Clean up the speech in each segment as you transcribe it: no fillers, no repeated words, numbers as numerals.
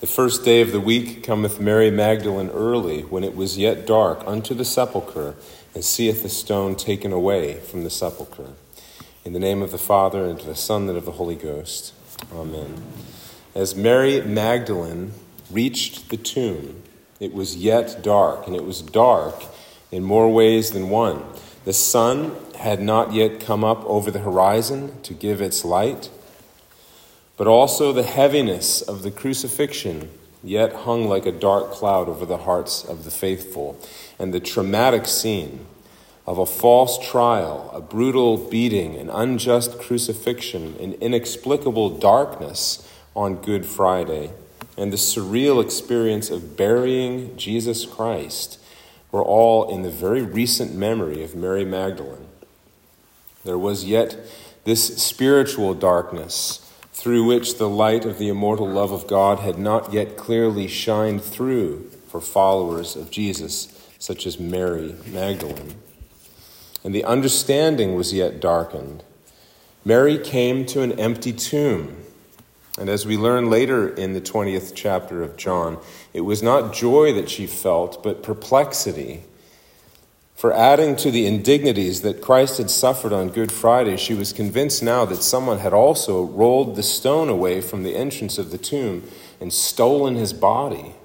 The first day of the week cometh Mary Magdalene early, when it was yet dark, unto the sepulchre, and seeth the stone taken away from the sepulchre. In the name of the Father, and of the Son, and of the Holy Ghost. Amen. As Mary Magdalene reached the tomb, it was yet dark, and it was dark in more ways than one. The sun had not yet come up over the horizon to give its light, but also the heaviness of the crucifixion yet hung like a dark cloud over the hearts of the faithful, and the traumatic scene of a false trial, a brutal beating, an unjust crucifixion, an inexplicable darkness on Good Friday, and the surreal experience of burying Jesus Christ were all in the very recent memory of Mary Magdalene. There was yet this spiritual darkness through which the light of the immortal love of God had not yet clearly shined through for followers of Jesus, such as Mary Magdalene. And the understanding was yet darkened. Mary came to an empty tomb. And as we learn later in the 20th chapter of John, it was not joy that she felt, but perplexity. For adding to the indignities that Christ had suffered on Good Friday, she was convinced now that someone had also rolled the stone away from the entrance of the tomb and stolen his body.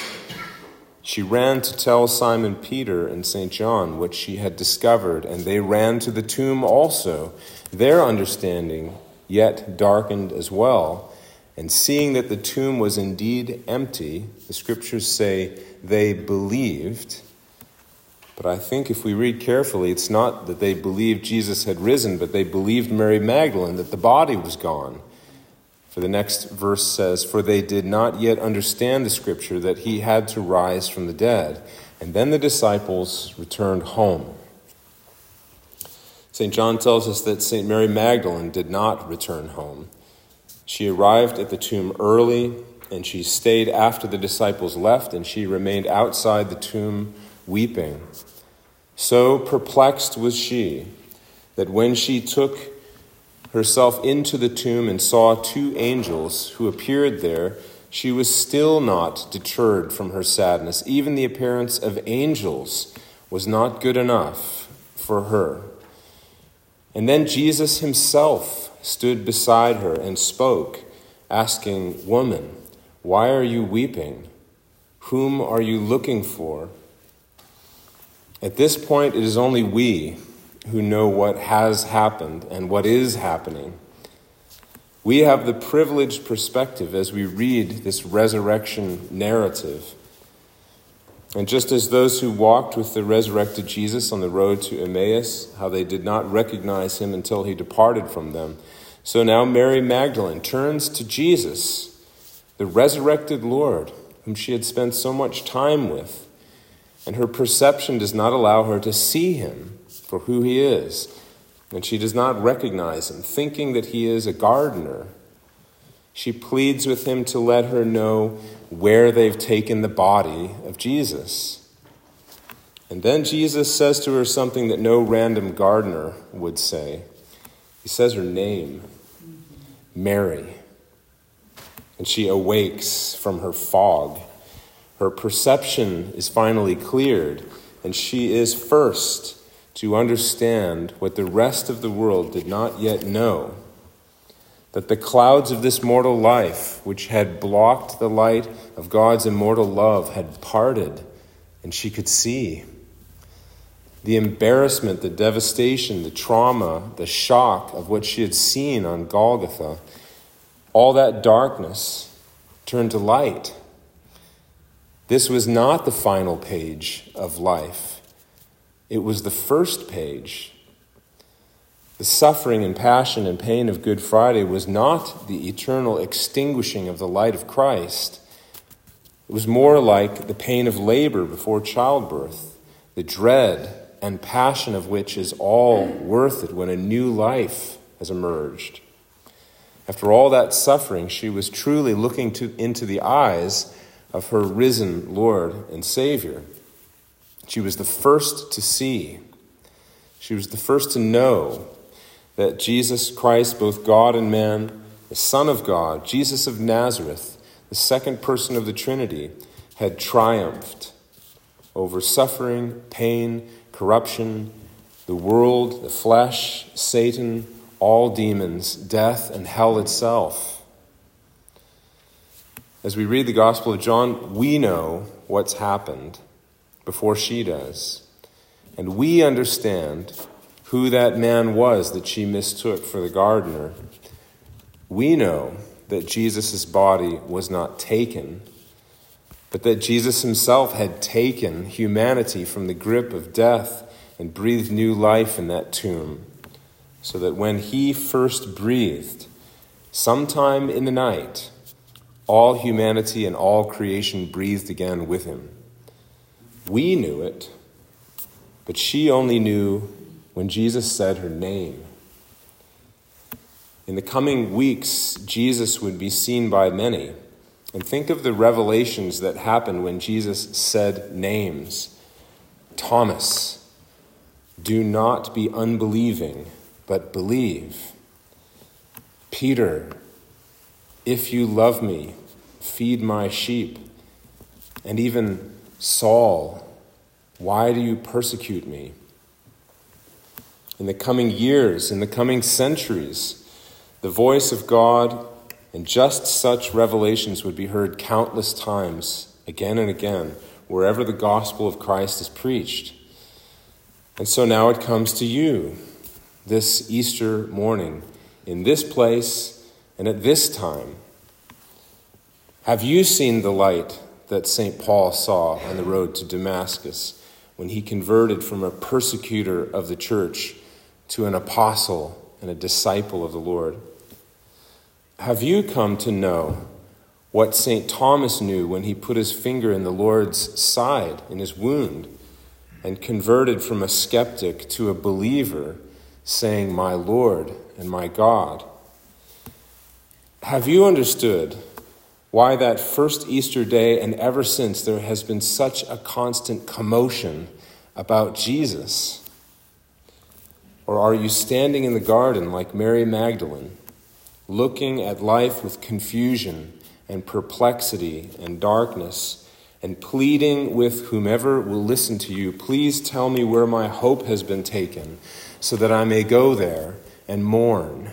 She ran to tell Simon Peter and St. John what she had discovered, and they ran to the tomb also, their understanding yet darkened as well. And seeing that the tomb was indeed empty, the scriptures say they believed. But I think if we read carefully, it's not that they believed Jesus had risen, but they believed Mary Magdalene, that the body was gone. For the next verse says, "For they did not yet understand the scripture that he had to rise from the dead." And then the disciples returned home. St. John tells us that St. Mary Magdalene did not return home. She arrived at the tomb early, and she stayed after the disciples left, and she remained outside the tomb weeping. So perplexed was she that when she took herself into the tomb and saw two angels who appeared there, she was still not deterred from her sadness. Even the appearance of angels was not good enough for her. And then Jesus himself stood beside her and spoke, asking, "Woman, why are you weeping? Whom are you looking for?" At this point, it is only we who know what has happened and what is happening. We have the privileged perspective as we read this resurrection narrative. And just as those who walked with the resurrected Jesus on the road to Emmaus, how they did not recognize him until he departed from them, so now Mary Magdalene turns to Jesus, the resurrected Lord, whom she had spent so much time with, and her perception does not allow her to see him for who he is, and she does not recognize him, thinking that he is a gardener. She pleads with him to let her know where they've taken the body of Jesus. And then Jesus says to her something that no random gardener would say. He says her name, Mary. And she awakes from her fog. Her perception is finally cleared, and she is first to understand what the rest of the world did not yet know, that the clouds of this mortal life, which had blocked the light of God's immortal love, had parted, and she could see. The embarrassment, the devastation, the trauma, the shock of what she had seen on Golgotha, all that darkness turned to light. This was not the final page of life. It was the first page. The suffering and passion and pain of Good Friday was not the eternal extinguishing of the light of Christ. It was more like the pain of labor before childbirth, the dread and passion of which is all worth it when a new life has emerged. After all that suffering, she was truly looking into the eyes of her risen Lord and Savior. She was the first to see. She was the first to know that Jesus Christ, both God and man, the Son of God, Jesus of Nazareth, the second person of the Trinity, had triumphed over suffering, pain, corruption, the world, the flesh, Satan, all demons, death, and hell itself. As we read the Gospel of John, we know what's happened before she does. And we understand who that man was that she mistook for the gardener. We know that Jesus' body was not taken, but that Jesus himself had taken humanity from the grip of death and breathed new life in that tomb, so that when he first breathed, sometime in the night, all humanity and all creation breathed again with him. We knew it, but she only knew when Jesus said her name. In the coming weeks, Jesus would be seen by many. And think of the revelations that happened when Jesus said names. Thomas, do not be unbelieving, but believe. Peter, if you love me, feed my sheep. And even Saul, why do you persecute me? In the coming years, in the coming centuries, the voice of God and just such revelations would be heard countless times, again and again, wherever the gospel of Christ is preached. And so now it comes to you, this Easter morning, in this place and at this time. Have you seen the light that St. Paul saw on the road to Damascus when he converted from a persecutor of the church to an apostle and a disciple of the Lord? Have you come to know what St. Thomas knew when he put his finger in the Lord's side, in his wound, and converted from a skeptic to a believer, saying, "My Lord and my God"? Have you understood why that first Easter day and ever since there has been such a constant commotion about Jesus? Or are you standing in the garden like Mary Magdalene, looking at life with confusion and perplexity and darkness, and pleading with whomever will listen to you, "Please tell me where my hope has been taken, so that I may go there and mourn"?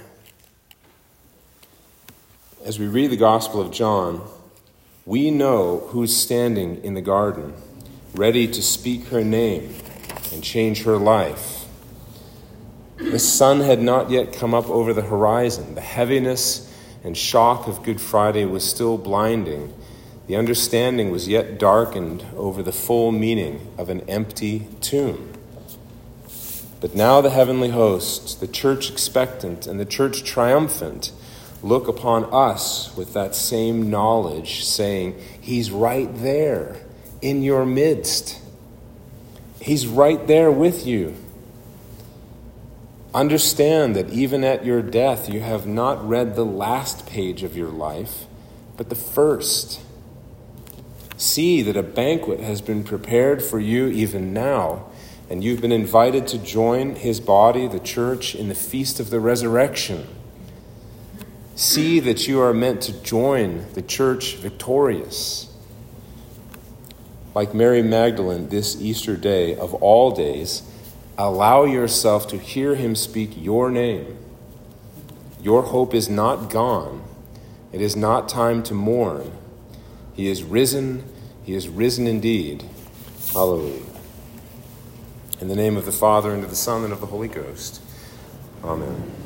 As we read the Gospel of John, we know who's standing in the garden, ready to speak her name and change her life. The sun had not yet come up over the horizon. The heaviness and shock of Good Friday was still blinding. The understanding was yet darkened over the full meaning of an empty tomb. But now the heavenly hosts, the church expectant and the church triumphant, look upon us with that same knowledge, saying, "He's right there in your midst. He's right there with you." Understand that even at your death, you have not read the last page of your life, but the first. See that a banquet has been prepared for you even now, and you've been invited to join his body, the church, in the feast of the resurrection. See that you are meant to join the church victorious. Like Mary Magdalene this Easter day of all days, allow yourself to hear him speak your name. Your hope is not gone. It is not time to mourn. He is risen. He is risen indeed. Hallelujah. In the name of the Father, and of the Son, and of the Holy Ghost. Amen.